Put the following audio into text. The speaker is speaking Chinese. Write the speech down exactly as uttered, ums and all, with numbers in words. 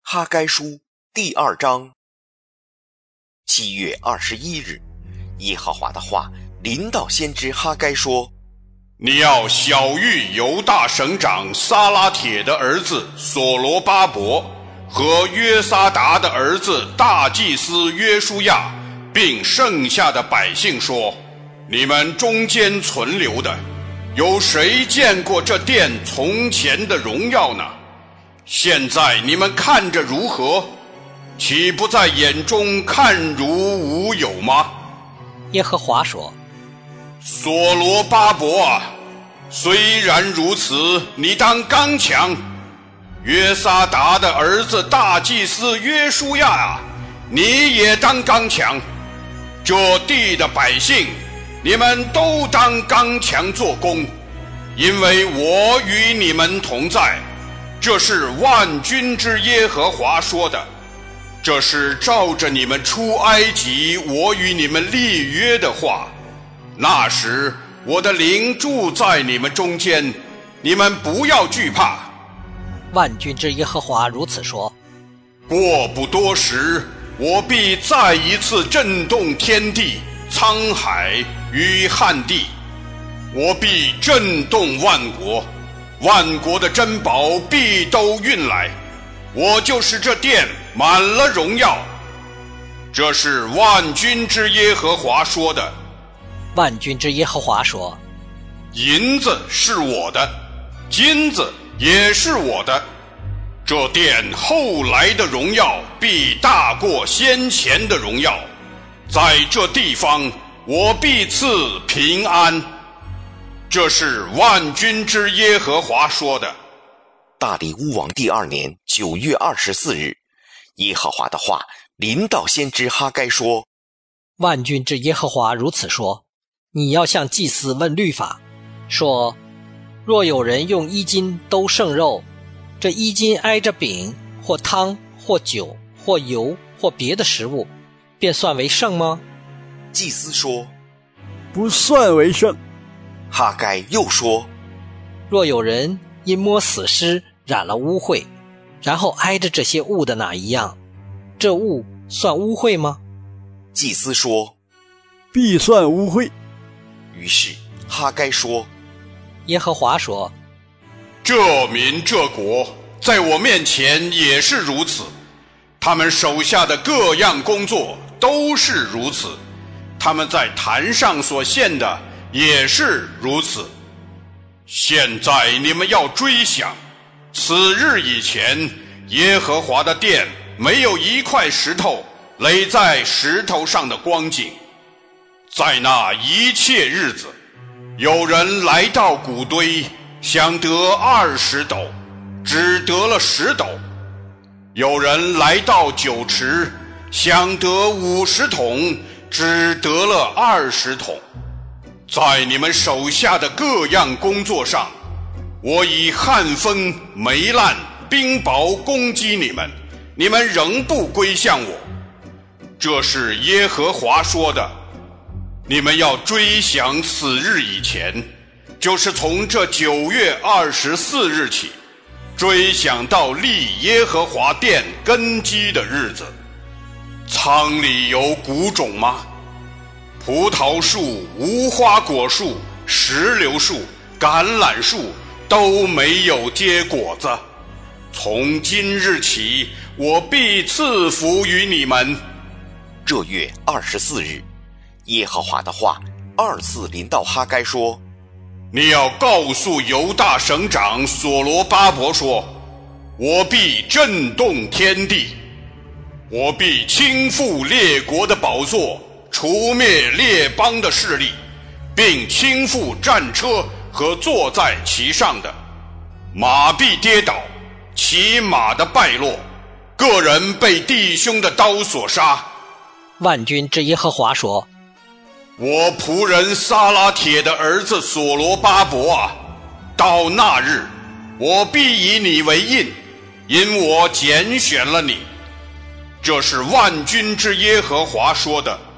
哈该书第二章。七月二十一日，耶和华的话临到先知哈该说： 你要晓谕犹大省长撒拉铁的儿子所罗巴伯和约撒达的儿子大祭司约书亚，并剩下的百姓说，你们中间存留的，有谁见过这殿从前的荣耀呢？现在你们看着如何？岂不在眼中看如无有吗？ 耶和华说： 所罗巴伯啊，虽然如此，你当刚强；约撒达的儿子大祭司约书亚啊，你也当刚强。这地的百姓，你们都当刚强做工，因为我与你们同在。这是万军之耶和华说的，这是照着你们出埃及我与你们立约的话。那时我的灵住在你们中间，你们不要惧怕。 万军之耶和华如此说： 过不多时，我必再一次震动天地、沧海与旱地，我必震动万国，万国的珍宝必都运来，我就是这殿满了荣耀。这是万军之耶和华说的。 万军之耶和华说： 银子是我的，金子也是我的，这殿后来的荣耀必大过先前的荣耀，在这地方我必赐平安。这是万军之耶和华说的。 大利乌王第二年九月二十四日，耶和华的话临到先知哈该说： 万军之耶和华如此说，你要向祭司问律法，说，若有人用衣襟兜剩肉，这衣襟挨着饼或汤或酒或油或别的食物，便算为圣吗？ 祭司说： 不算为圣。 哈该又说： 若有人因摸死尸染了污秽，然后挨着这些物的哪一样，这物算污秽吗？ 祭司说： 必算污秽。 于是哈该说： 耶和华说： 这民这国在我面前也是如此，他们手下的各样工作都是如此，他们在坛上所献的也是如此。现在你们要追想，此日以前，耶和华的殿没有一块石头垒在石头上的光景。在那一切日子，有人来到谷堆，想得二十斗，只得了十斗；有人来到酒池，想得五十桶，只得了二十桶。在你们手下的各样工作上，我以旱风、霉烂、冰雹攻击你们，你们仍不归向我。这是耶和华说的。你们要追想此日以前，就是从这九月二十四日起，追想到立耶和华殿根基的日子。仓里有谷种吗？葡萄树、无花果树、石榴树、橄榄树都没有结果子。从今日起，我必赐福于你们。 这月二十四日，耶和华的话二次临到哈该说： 你要告诉犹大省长所罗巴伯说，我必震动天地，我必倾覆列国的宝座，除灭列邦的势力，并倾覆战车和坐在其上的。马必跌倒，骑马的败落，个人被弟兄的刀所杀。 万军之耶和华说： 我仆人撒拉铁的儿子所罗巴伯啊，到那日，我必以你为印，因我拣选了你。这是万军之耶和华说的。